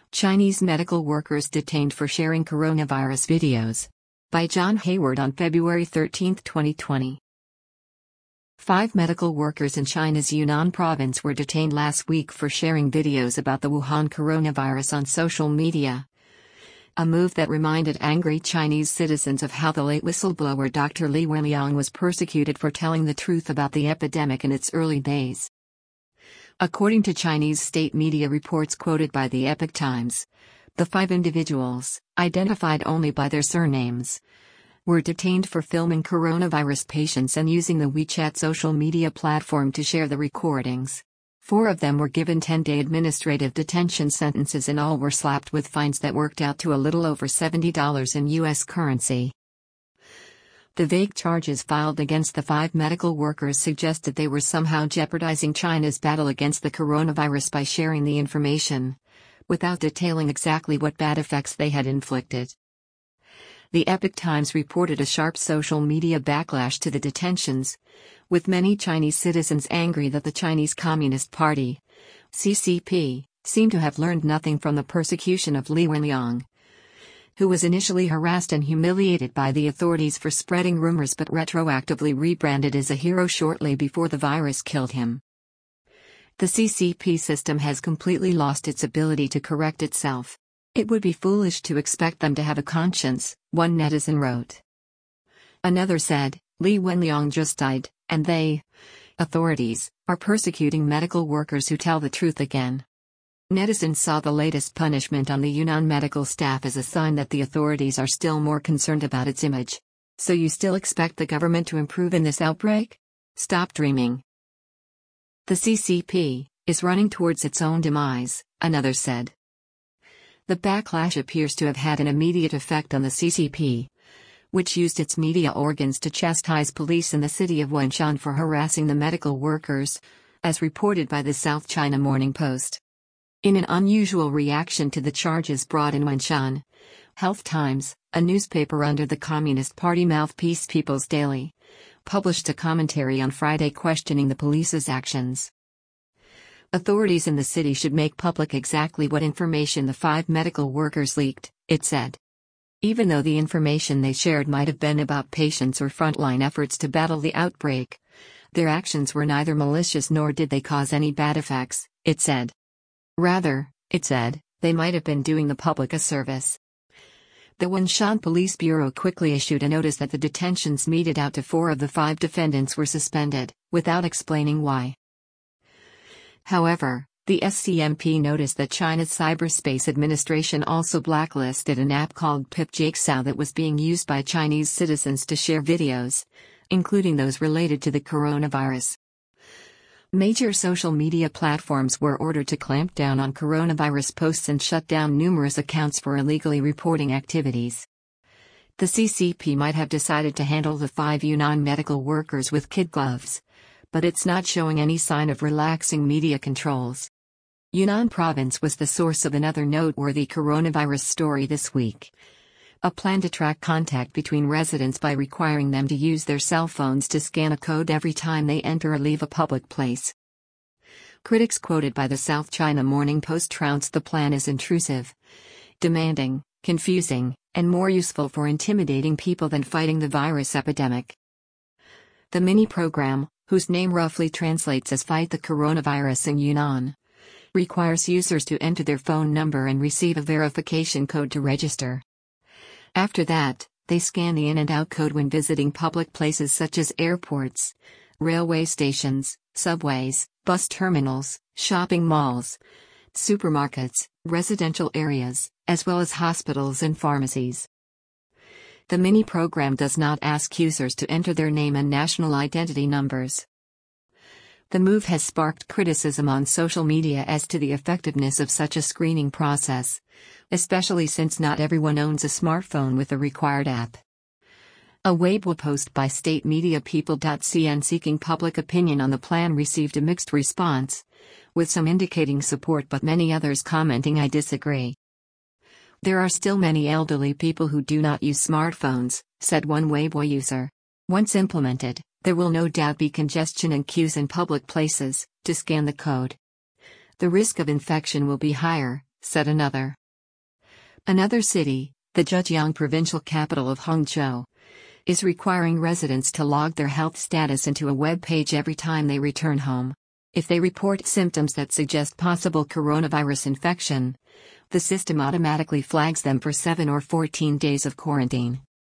Chinese medical workers detained for sharing coronavirus videos. By John Hayward on February 13, 2020. 5 medical workers in China's Yunnan province were detained last week for sharing videos about the Wuhan coronavirus on social media. A move that reminded angry Chinese citizens of how the late whistleblower Dr. Li Wenliang was persecuted for telling the truth about the epidemic in its early days. According to Chinese state media reports quoted by the Epoch Times, the 5 individuals, identified only by their surnames, were detained for filming coronavirus patients and using the WeChat social media platform to share the recordings. 4 of them were given 10-day administrative detention sentences and all were slapped with fines that worked out to a little over $70 in U.S. currency. The vague charges filed against the 5 medical workers suggest that they were somehow jeopardizing China's battle against the coronavirus by sharing the information, without detailing exactly what bad effects they had inflicted. The Epoch Times reported a sharp social media backlash to the detentions, with many Chinese citizens angry that the Chinese Communist Party, CCP, seemed to have learned nothing from the persecution of Li Wenliang, who was initially harassed and humiliated by the authorities for spreading rumors but retroactively rebranded as a hero shortly before the virus killed him. The CCP system has completely lost its ability to correct itself. It would be foolish to expect them to have a conscience, one netizen wrote. Another said, Li Wenliang just died, and they, authorities, are persecuting medical workers who tell the truth again. Netizens saw the latest punishment on the Yunnan medical staff as a sign that the authorities are still more concerned about its image. So you still expect the government to improve in this outbreak? Stop dreaming. The CCP is running towards its own demise, another said. The backlash appears to have had an immediate effect on the CCP, which used its media organs to chastise police in the city of Wenshan for harassing the medical workers, as reported by the South China Morning Post. In an unusual reaction to the charges brought in Wenshan, Health Times, a newspaper under the Communist Party mouthpiece People's Daily, published a commentary on Friday questioning the police's actions. Authorities in the city should make public exactly what information the 5 medical workers leaked, it said. Even though the information they shared might have been about patients or frontline efforts to battle the outbreak, their actions were neither malicious nor did they cause any bad effects, it said. Rather, it said, they might have been doing the public a service. The Wenshan Police Bureau quickly issued a notice that the detentions meted out to 4 of the 5 defendants were suspended, without explaining why. However, the SCMP noticed that China's Cyberspace Administration also blacklisted an app called PipJigsaw that was being used by Chinese citizens to share videos, including those related to the coronavirus. Major social media platforms were ordered to clamp down on coronavirus posts and shut down numerous accounts for illegally reporting activities. The CCP might have decided to handle the 5 Yunnan medical workers with kid gloves, but it's not showing any sign of relaxing media controls. Yunnan province was the source of another noteworthy coronavirus story this week. A plan to track contact between residents by requiring them to use their cell phones to scan a code every time they enter or leave a public place. Critics quoted by the South China Morning Post trounced the plan as intrusive, demanding, confusing, and more useful for intimidating people than fighting the virus epidemic. The mini-program, whose name roughly translates as Fight the Coronavirus in Yunnan, requires users to enter their phone number and receive a verification code to register. After that, they scan the in and out code when visiting public places such as airports, railway stations, subways, bus terminals, shopping malls, supermarkets, residential areas, as well as hospitals and pharmacies. The mini-program does not ask users to enter their name and national identity numbers. The move has sparked criticism on social media as to the effectiveness of such a screening process, especially since not everyone owns a smartphone with the required app. A Weibo post by state media People.cn seeking public opinion on the plan received a mixed response, with some indicating support but many others commenting I disagree. There are still many elderly people who do not use smartphones, said one Weibo user. Once implemented, there will no doubt be congestion and queues in public places to scan the code. The risk of infection will be higher, said another. Another city, the Zhejiang provincial capital of Hangzhou, is requiring residents to log their health status into a web page every time they return home. If they report symptoms that suggest possible coronavirus infection, the system automatically flags them for 7 or 14 days of quarantine.